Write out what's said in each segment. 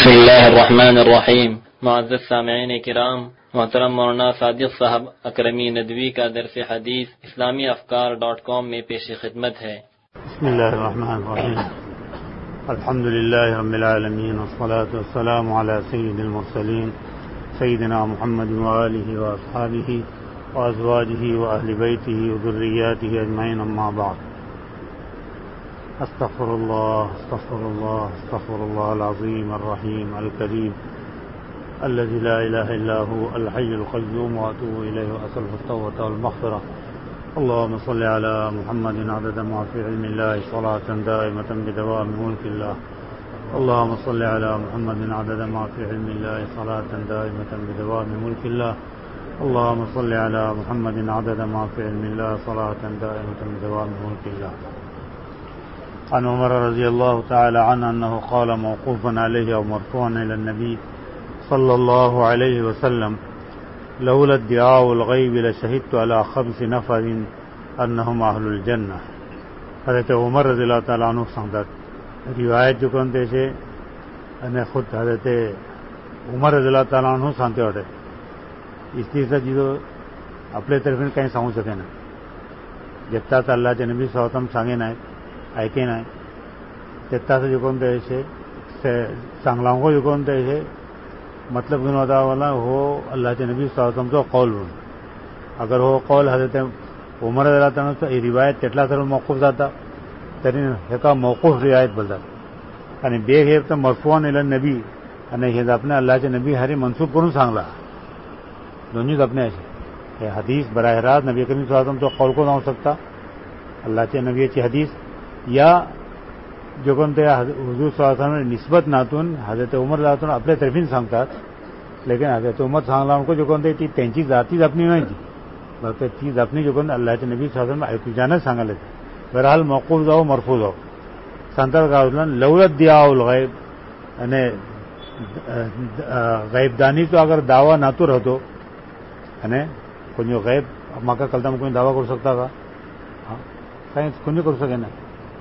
بسم اللہ الرحمن الرحیم. معزز سامعین کرام، محترم مولانا صادق صاحب اکرمی ندوی کا درس حدیث اسلامی افکار.com میں پیش خدمت ہے. بسم اللہ الرحمن الرحیم. الحمد للہ رب العالمین والصلاة والسلام علی سید المرسلین سیدنا محمد وآلہ واصحابہ وازواجہ واہل بیتہ وذریاتہ اجمعین، اما بعد. استغفر اللہ العظیم الرحیم الکریم الذي لا الہ الا هو الحی القیوم واتوب الیہ واسألہ التوبۃ والمغفرہ. اللهم صل على محمد عدد ما في علم الله صلاة دائمة بدوام ملك الله. اللهم صل على محمد عدد ما في علم الله صلاة دائمة بدوام ملك الله. اللهم صل على محمد عدد ما في علم الله صلاة دائمة بدوام ملك الله. عن عمر رضی اللہ تعالی عنہ انه قال موقوفا علیہ او مرفوعا الى النبی صلی اللہ علیہ وسلم لولا ادعاء الغیب لشہدت علی 5 نفر انہم اہل الجنہ. حضرت عمر رضی اللہ تعالی عنہ سانگت روایت جو کنتے سے انہیں خود حضرت عمر رضی اللہ تعالی عنہ سانتے ہوتے اس لیے سے جو اپنے طرف کہیں سانگ سکے نا جب تک اللہ کے نبی صلی اللہ علیہ وسلم سانگے نہ ایکے نہ جتا سے جو کنتے سے سانگلاؤں کو جو کنتے سے مطلب گن ہوتا والا ہو اللہ کے نبی صلی اللہ علیہ وسلم تو قول بن اگر ہو قول حضرت عمر رضی اللہ عنہ تو یہ روایت تٹلا سر موقوف جاتا ترین کا موقوف روایت بولتا یعنی بے غیر تو مرفوعاً الی النبی یعنی یہ اپنے اللہ کے نبی ہری منسوب کروں سانگلا دونوں اپنے ایسے حدیث براہ راست نبی کریم صلی اللہ علیہ وسلم تو قول کو نہ ہو سکتا اللہ کے نبی کی حدیث یا جو کنتے حضور صلی اللہ علیہ وسلم نسبت ناتون حضرت عمر رضی اللہ عنہ اپنے طرفین سانگتا لیکن حضرت عمر سانگلا ان کو جو کنتے تھی تینچی ذاتی اپنی نہیں تھی بلکہ چیز اپنی جو کنتے اللہ کے نبی صلی اللہ علیہ وسلم ایک جانا سانگا لیتے. بہرحال موقوف ہو مرفوض ہو سنتر کا لولا ادعاء الغیب یعنی غیب دانی تو اگر دعویٰ نہ تو رہتو یعنی کوئی غیب ماں کا کلتا میں کوئی دعویٰ کر سکتا تھا کہیں کچھ کر سکے نا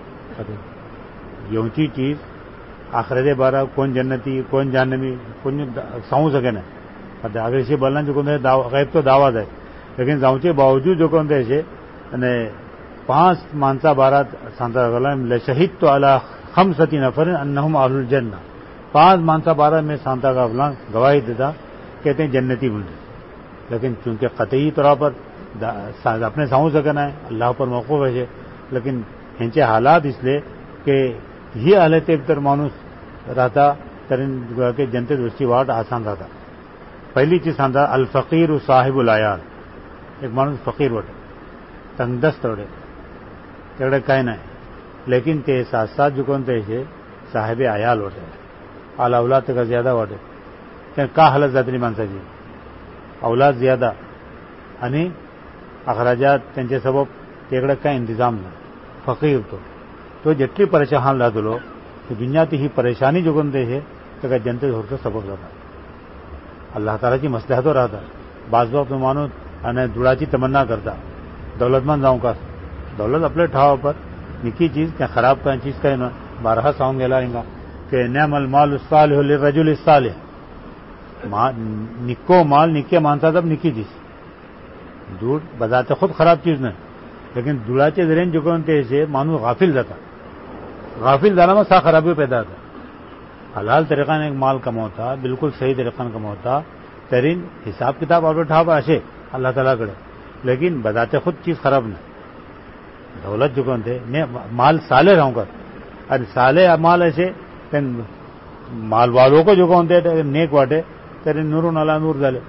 یونچی چیز آخرت بارہ کون جنتی کون جہنمی کون ساؤں سکے نا اگر اسے بولنا جو کہتے غیب تو دعوت ہے لیکن جاؤں باوجود جو کہتے ہیں 5 مانسا بارہ سانتا شہید تو علی 5 نفر انہم اہل الجنہ 5 مانسا بارہ میں سانتا کا فلاں گواہی دیتا کہتے ہیں جنتی بنتے لیکن چونکہ قطعی طور پر اپنے ساؤں سکنا ہے اللہ پر موقوف ہے لیکن ہنچے حالات اس لیے کہ یہ حالت تر مانوس رہتا ترین کے جنتے دوستی واٹ آسان رہتا. پہلی چیز سانتا الفقیر صاحب العیال ایک مانوس فقیر وٹے تنگ دست وٹے تگڑے کہیں نہ لیکن تے ساتھ ساتھ جو کون تے صاحب عیال وٹے اعلی اولاد کا زیادہ وٹے کا حالت ذاتری مانسا جی اولاد زیادہ یعنی اخراجات تنچے سبب تگڑے کا انتظام نہ فقیر تو جتنی پریشان رہا تو لو تو دنیا تی ہی پریشانی جو گندے ہے تو جنتے ہو تو سبب رہتا اللہ تعالیٰ کی مصلحت ہو رہا تھا. بعض وقت مانو دڑاچی تمنا کرتا دولت مند جاؤں کا دولت اپنے ٹھاؤ پر نکی چیز کیا خراب کا چیز کا بارہ ساؤں گے لائیں گا کہ نعم المال الصالح للرجل الصالح نکو مال نکے مانتا تب نکی چیز دودھ بذات خود خراب چیز نہیں لیکن دڑاچے ذرین جو کہتے ہیں مانو غافل جاتا غافل جانا میں سا خرابی پیدا ہوتا حلال طریقہ نے ایک مال کماتا بالکل صحیح طریقہ نے کماتا ترین حساب کتاب آپ اٹھا پا ایسے اللہ تعالیٰ کرے لیکن بذات خود چیز خراب نہیں دولت جو کہتے مال سالے رہوں گا ارے سالے مال ایسے مال والوں کو جو کہتے نیک واٹے تیرے نور نالا نور ڈالے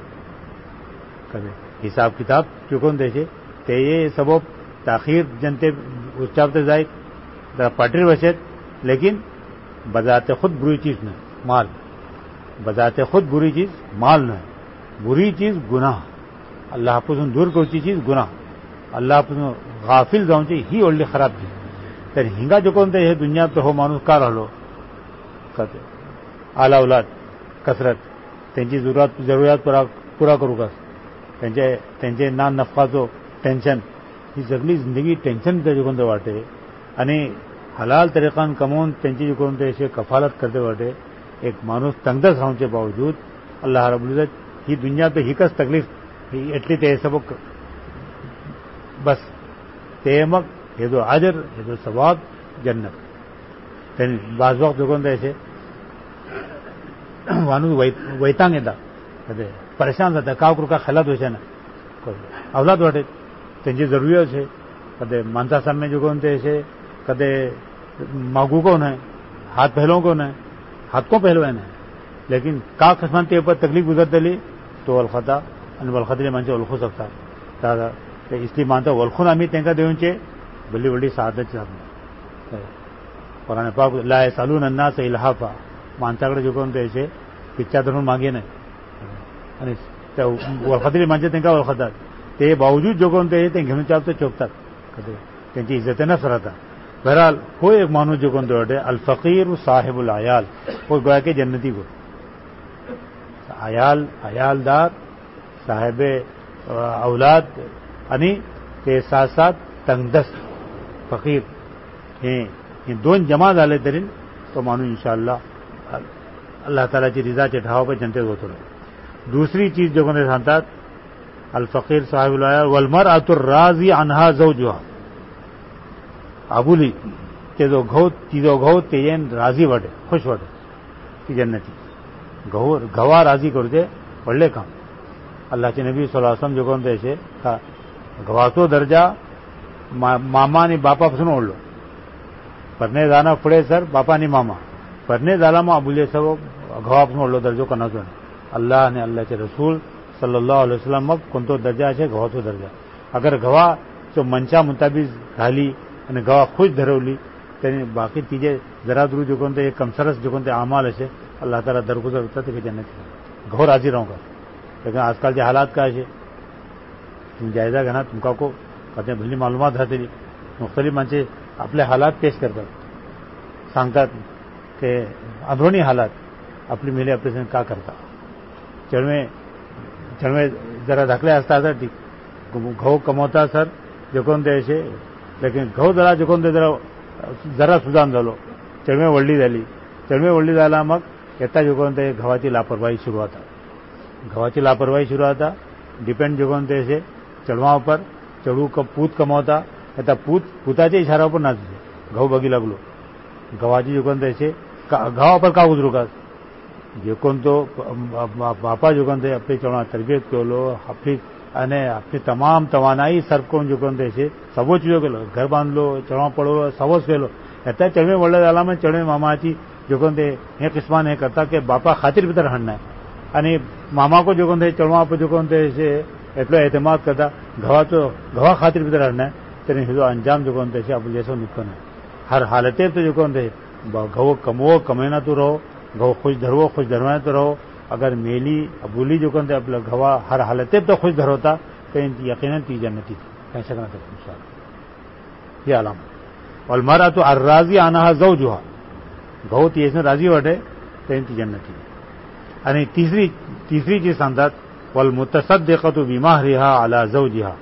حساب کتاب جو کہتے تے یہ سبب تاخیر جنتے اچھاتے جائے پٹری بچت لیکن بذات خود بری چیز نہ مال بذات خود بری چیز مال نہ بری چیز گناہ اللہ آپ دور کوئی چیز گناہ اللہ آپ غافل جاؤں چاہیے ہی اولڈی خراب چیز تر ہنگا جو کون ہے دنیا پہ ہو مانوس کا رہو کہتے اعلی اولاد کثرت تینچی ضروریات پورا کرو گا تینچے نان نفقہ تو ٹینشن یہ سگلی زندگی ٹینشن جو کون واٹے یعنی حلال طریقان کمون تینچی جو کون ایسے کفالت کرتے واٹے एक माणूस तंगदस रावचे बावजूद अल्लाह रब्बुल इज्जत ही दुनिया पे हिकच तकलीफ एटली ते सबक बस ते मग हे जो अजर हे जो सवाब जन्नत त्यांनी बाज वक्त जोगोन द्यायचे माणूस वैतांग येता कधी परेशान जाता काव करू का खालात वयचे ना अवलाद वाटे त्यांची जरुरी છે कदे मानसा सामने जोगोन ते છે कदे मागू को न हाथ पहलों को न हाथ को पहलवान है लेकिन का खसमान ते पर तकलीफ गुजरतली तो अलखता आणि वलखतले माणसे ओळखू शकता तर इसलिए मानता ओळखून आम्ही त्यांना देऊनचे भली वडी साधच कुरान पाक ला यासलून अन्नास इल्हाफा माणसाकडे जोगोन द्यायचे पिच्छा धरून मागे नाही आणि त्या वलखतले माणसे त्यांना ओळखतात ते बावजूद जोगोन ते घेऊन चालते चोपतात कधी त्यांची इज्जतनच राहतात बहरहाल कोई एक मानूस जो कौन दौड़े अल फकीर साहिबुल आयाल कोई गोया के जन्नती को आयाल आयालदार साहेब औलाद आणि ते साथ साथ तंगदस्त फकीर हे दोन जमा झाले तरी तो माणूस इंशाअल्लाह अल्लाह तालाची रिजाचे ठाव पे जनतेत होतो दूसरी चीज जो कोण सांगतात अल फकीर साहिबुल आयाल वल मरअतुर राजी अनहा ज़ौजुहा आबुली ते जो घो ते राजी वाटे खुश वाटे ती जन्नती घवा राजी करते पडले काम अल्लाहचे नबी सल्लल्लाहु अलैहि वसल्लम जो कोण द्यायचे का घवाचो दर्जा मामा आणि बापापासून ओढलो परने जाणं पुढे सर बापा आणि मामा परने झाला मग अबुले सब घवापासून ओढलो दर्जो कोणाचो नाही अल्लाह आणि अल्लाहचे रसूल सल्लल्लाहु अलैहि वसल्लम मग कोणतो दर्जा असे घवाचो दर्जा अगर घवाचो मनशा मुताबिक घाली आणि गवा खुश धरवली त्यांनी बाकी तिचे जरा दूर जो कोणते कमसरस जो कोणते अमाल असे अल्लाह ताला दरगुजर होतात ते जन्नत घोर राजी राहू का लेकिन आजकालचे हालात काय असे तुम्ही जायजा घेणार तुमका को कधी भली मालूमात राहते मुख्तलिफ माणसे आपले हालात पेश करतात सांगतात की अंदरुनी हालात आपली मेले ऑपरेशन का करता चळवे जरा धाकले असतात ठीक घाऊ कमवता सर जो कोणते असे लेकिन घाऊ जरा जो कोणते जरा सुदान झालो चळवे वळली झाला मग येता जो कोणते गव्हाची लापरवाही सुरू होता डिपेंड जो कोणते असे चढवा पर चढू पूत कमावता आता पूताच्या इशारावर पण नाचते घाऊ बघी लागलो गव्हाची जो कोणते असे गव्हापर का उजरू का जे कोणतो बापा जो कोणते आपली चढवा तरबियत केलो आपली અને આપની તમામ તવાનાઈ સરકોણ જો કોણ છે સવો ચીજો કેલો ઘર બાંધલો ચણવા પડવો સવો કેલો અત્યારે ચણવે વળે દાલામાં ચણવે મામાથી જો કોણ हे કિસ્માન हे કરતા કે બાપા ખાतिर ભીતર હણના અને મામા को जो कोण चणवा पर जो कोण છે એટલો એતમાદ કરતા ગવા ખાतिर ભીતર હણના તેની જો અંજામ जो कोण છે આપણે જેસો નિકન हर हालते तो जो कोण घव कमवो कमेना तो रहो घव खुश धरवाना तो रहो अगर मेली अबुली जो कोणते आपलं घवा हर हालतेत तो खुश धरवता तर यकीनन ती जन्नती काही शकणार इंशाअल्लाह ही आलाम वल मरअतु अर्राजी अनहा ज़ौजुहा घव ती येसन राजी वाटे तर ती जन्नती आणि तिसरी जी सांगतात वल मुतसद्दिक़तु बिमहरिहा अला ज़ौजिहा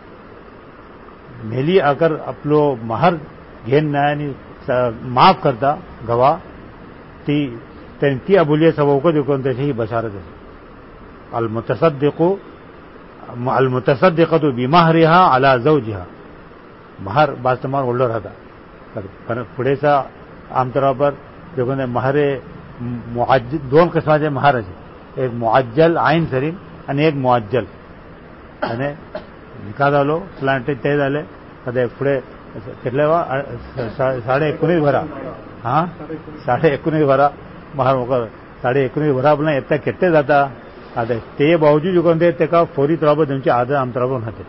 मेली अगर आपलो महर घेन नाही आणि माफ करता घवा ती अबुलिया सबों को जो कौन ही बशारत है अलमुतसद्दिक़तु बिमहरिहा अला ज़ौजिहा महर बास्तमार ओढलो राहता पुढेचा आमतौरावर जो कोण महरे दोन किस्माचे महर आहे एक मुअज्जल आईन सरीन आणि एक मुअज्जल आणि निकाह झालो प्लांट ते झाले कधी पुढे કેટલે 19.5 ભરા હા 19.5 ભરા महार वकर 19.5 भरा आपल्याला येता केट्टे जाता आता ते बावजूद जो कोण तेका फोरी तराब त्यांची आदर आमतराब होते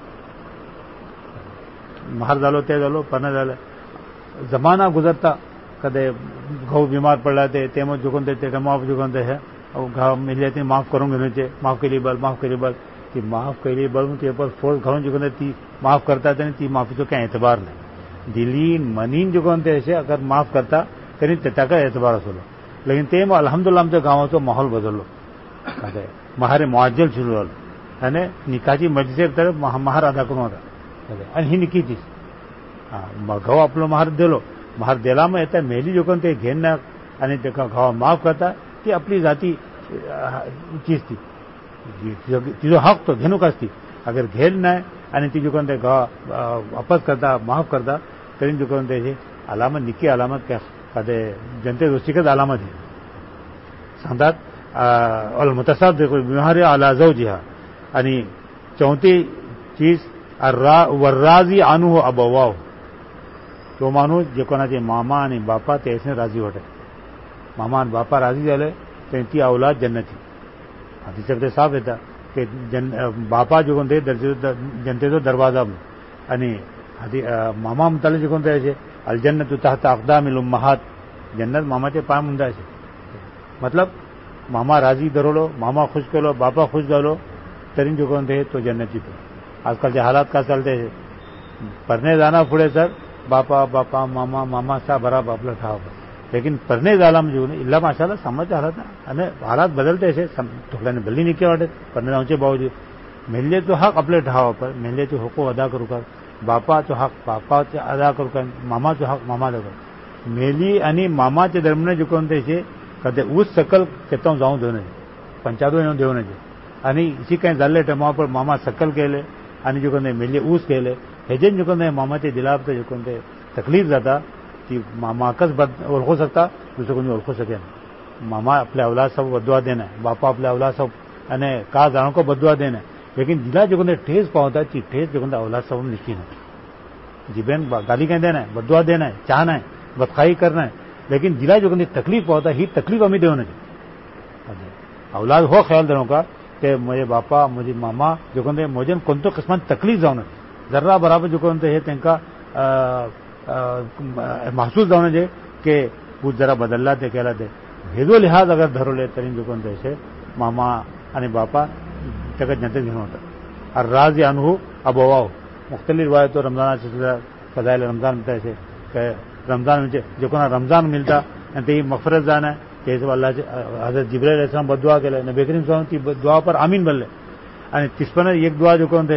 महार झालो ते झालो पण झालं जमाना गुजरता कदे घाऊ बीमार पडला ते मग जो कोण ते माफ जो कोण है घाव मिले ते माफ करून घेण्याचे माफ केली बल ती माफ केली बल ते पर फोर्स घालून जो कोण ती माफ करतात आणि ती माफीचो काही एतबार नाही दिलीन मनीन जो कोण ते अगर माफ करता तरी त्याचा एतबार असलो लेकिन ते मग अल्हम्दुलिल्लाह आमच्या गावाचा माहोल बदललो महारे मुअज्जल सुरू झालो आणि निकाची मजलिस तर महार अदा करून होता आणि ही निकीची घाव आपलं महार दिलो महार दिला मग येता मेली जो कोण ते घेणं आणि ते घावा माफ करता تی اپلی ذاتی چیز تھی تیجو حق تو گھنو کس تھی اگر گھیل نہ અને ત્રીજું કોણ વાપસ કરતા માફ કરતા કરીને જો કોણ છે علامت نکی علامت کہتے جنتے دوستی کا علامت ہے سندات المتصدق بمہر علی زوجها یعنی چوتھی چیز والراضی عنہ ابواہ تو مانو جو کونا جے ماما અને બાપા તે એસને રાજી હોટે મામા અને બાપા રાજી झाले त्यांची औलाद जन्नती हदीसमध्ये साफ येता કે બાપા જો કોણ તે જનतेचो दरवाजा અને મામા મતાલે જો કોણ તે છે الجنت تحت اقدام الامهات جنت मामाचे पाय मुंदा છે मतलब मामा राजी धरलो मामा खुश केलो बापा खुश झालो तरी जो कोण ते तो जन्नती तो आजकालचे हालात का चालते परने जाना पुढे सर बापा बापा मामा मामा सा बराबर आपला ठाव लेकिन परने झाला म्हणजे इल्ला माशाला समज हालत ना आणि हालात बदलते असे थोड्याने भली निके वाटत परने जाऊचे बावजूद मेले तो हक आपले ठाव पर मेले तो हुकूक अदा करू कर बापाचो हक बापाचे अदा करू काय मामाचो हक मामा अदा कर मेली आणि मामाच्या दरम्यान जे कोण त्याचे कधी ऊस सकल केतां जाऊन देऊ नये पंचायत येऊन देऊ नये आणि इशी काही झाले टायमावर मामा सकल केले आणि जे कोण मेली ऊस केले हेजेन जे कोण मामाच्या दिलाप जे कोण ते तकलीफ जाता ती मामाकच ओळखू शकता दुसरं कोणी ओळखू शकेन मामा आपल्या औलाद सब बदवा देना बापा आपल्या औलाद सब आणि का जाणो को बदवा देना लेकिन जिला जो कोण ठेस पावता ती ठेस जो कोण औलाद सब निश्चित है जीबेन गाली कहीं देना है बदवा देना है चाहना है बदखाई करना है लेकिन जिला जो कोण तकलीफ पावता ही तकलीफ आम्ही देऊ नये औलाद हो ख्याल देणो का ते मुझे बापा मुझे मामा जो कोण मोजन कोणतो किस्मान तकलीफ जाऊ नये जरा बराबर जो कोण हे त्यांका महसूस जाऊ नये की भूत जरा बदलला ते केला ते हे जो लिहाज अगर धरवले तरी जो कोण ते मामा आणि बापा तक जनते घेऊन होता और राज अनुभव अबवाओ मुख्तलिफ रिवायतों रमजान फजाइल रमजान मिलता है कि रमजान में जो कोना रमजान मिलता आणि ते मगफरत जाना ते अल्लाह हजरत जिब्राइल अलैहिस्सलाम बदुआ केले नबी करीम सल्लल्लाहु अलैहि वसल्लम ती दुआ पर आमीन बोलले आणि तिसपण एक दुआ जो कोण ते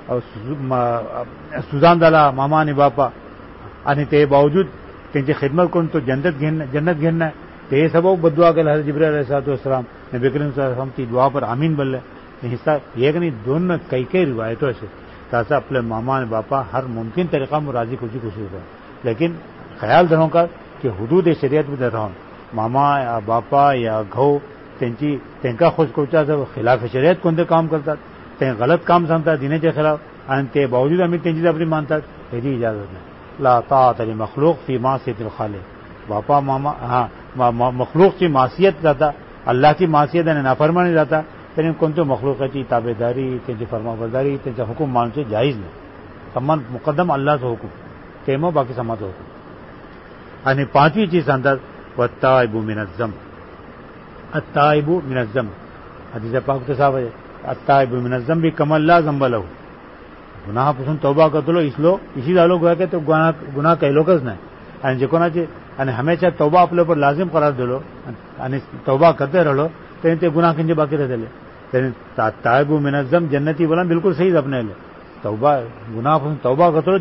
सुजान झाला मामा आणि बापा आणि ते बावजूद त्यांची खिदमत करून तो जन्नत घेणं ते सबब बदुआ केला हजरत जिब्राइल अलैहिस्सलाम नबी करीम सल्लल्लाहु अलैहि वसल्लम ती दुआ पर आमीन बोलले हिस्सा एक नहीं दोन कई कई रिवायतों से तासा अपने मामा और बापा हर मुमकिन तरीका में राजी खुशी होता है लेकिन ख्याल धरो का कि हुदूद शरीयत में रहो मामा या बापा या घो त्यांका खुश कोचा खिलाफ शरीयत कोणते काम करतात ते गलत काम सांगतात दिनेच्या खिलाफ आणि ते बावजूद आम्ही त्यांची आपली मानतात याची इजाजत नाही ला ताअत लिमखलूक फी मासियतिल खालिक बापा मामा हाँ मखलूक की मासियत जाता अल्लाह की मासियत आणि नाफरमानी जाता तरी कोणत्या मखलूकाची ताबेदारी त्यांची फरमाबरदारी त्यांचा हुकूम मानचे जायज नाही समान मुकद्दम अल्लाहचा हुकूम ते मग बाकी समाचा हुकूम आणि पाचवी चीज सांगतात वत्ताइबु मिनज्जम अत्ताइबु मिनज्जम हदीस पाक तो साहब है अत्ताइबु मिनज्जम भी कमल ला जंब लहू गुन्हापासून तौबा करतो इसी झालो गोया की तो गुन्हा कैलोकच नाही आणि जे कोणाचे आणि हमेशा तौबा आपल्यावर लाजिम करार दिलो आणि तौबा करते राहिलो तरी ते गुन्हा खंजे बाकी राहिले तरी ताइबु मिनज्जम जन्नती बोला बिल्कुल सही अपने तौबा गुन्हापासून तौबा करतो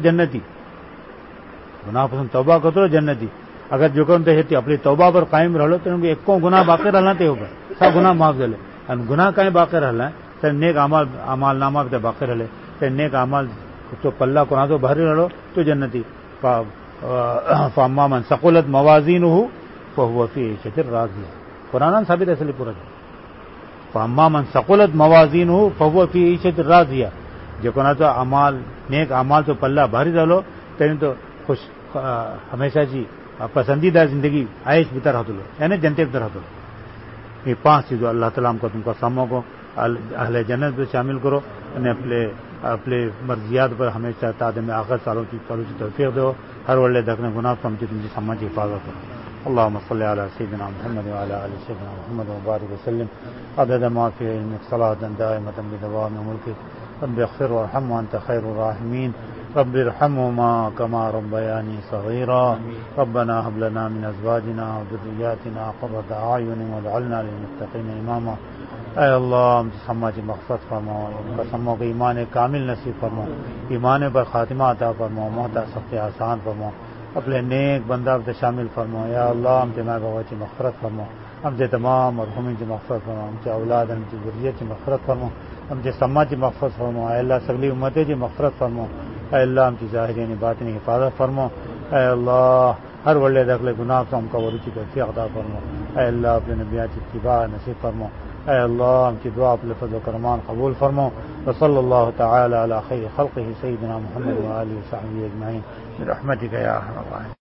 जन्नती अगर जो कोण ते आपली तौबा पर कायम राहिलो तर एको गुन्हा बाकी राहिला ते होगा सब गुन्हा माफ झाले आणि गुन्हा काय बाकी राहिला तर नेक अमाल नामा ते बाकी राहिले ते नेक अमाल तो पल्ला कोणाचो भारी राहिलो तो जन्नती फाम्मा मन सकुलत मवाजीनुहु फहुवा फी इशतिर राज़िया कुरान साबित असली पूरा फाम्मा मन सकुलत मवाजीनुहु फहुवा फी इशतिर राज़िया जो कोणाचो अमाल नेक अमालचो पल्ला भारी झालो तरी तो खुश हमेशाची पसंदीदा जिंदगी आयश भीतर राहतलो यानी जनते भीतर राहतलो ये पांच चीजों अल्लाह ताला हमको तुमको सामों को अहले जन्नत में शामिल करो और अपने मर्जियात पर हमेशा तादे में आखिर सालों की तौफीक दो हर वल्ले दखने गुनाह समझी तुमची समाज की हिफाजत करो اللهم صل على سيدنا محمد وعلى ال سيدنا محمد وبارك وسلم عدد ما في علمك صلاة دائمة بدوام ملكك رب اغفر وارحم وانت خير الراحمين رب ارحمهما كما ربياني صغيرا ربنا هب لنا من ازواجنا وذرياتنا قرة اعين واجعلنا للمتقين اماما اے اللہ ہم سما کی مغفرت فرماؤ ان کا سموں کو ایمان کامل نصیب فرماؤ ایمان پر خاتمہ عطا فرماؤ موت سخت آسان فرماؤ اپنے نیک بندہ اب شامل فرما. یا اللہ ہم سے ماں بابا کی مغفرت فرما, ہم سے تمام مرحومین کی مغفرت فرما, ہم سے اولاد ہم کی ذریت کی مغفرت فرما, ہم سے سما کی مغفرت فرما. اے اللہ سگلی امتیں کی مغفرت فرما. اے اللہ ہم کی ظاہرین باطنی حفاظت فرما. اے اللہ ہر وڑے دخل گناہ سے ہم کا ورچی توفیق عطا فرما. اے اللہ اپنے نبیات کی اتباع نصیب فرما. اے اللہ ہم کی دعا اپنے فضل و کرمان قبول فرما. وصلی اللہ تعالی علی خیر خلقہ سیدنا محمد و آلہ و صحبہ اجمعین برحمتک یا ارحم الراحمین.